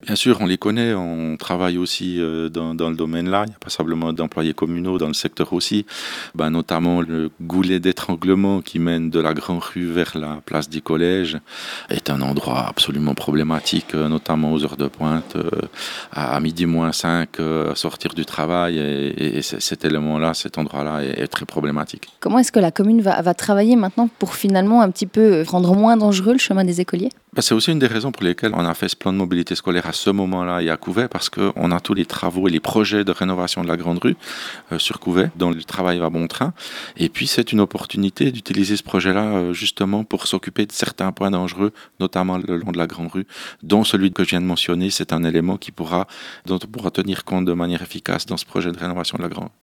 Bien sûr, on les connaît, on travaille aussi dans le domaine-là. Il y a passablement d'employés communaux dans le secteur aussi. Notamment le goulet d'étranglement qui mène de la Grande Rue vers la place du Collège est un endroit absolument problématique, notamment aux heures de pointe, à midi moins 5, à sortir du travail. Et cet élément-là, cet endroit-là est très problématique. Comment est-ce que la commune va travailler maintenant pour finalement un petit peu rendre moins dangereux le chemin des écoliers? C'est aussi une des raisons pour lesquelles on a fait ce plan de mobilité scolaire à ce moment-là et à Couvet, parce qu'on a tous les travaux et les projets de rénovation de la Grande Rue sur Couvet, dont le travail va bon train. Et puis c'est une opportunité d'utiliser ce projet-là justement pour s'occuper de certains points dangereux, notamment le long de la Grande Rue, dont celui que je viens de mentionner. C'est un élément dont on pourra tenir compte de manière efficace dans ce projet de rénovation de la Grande Rue.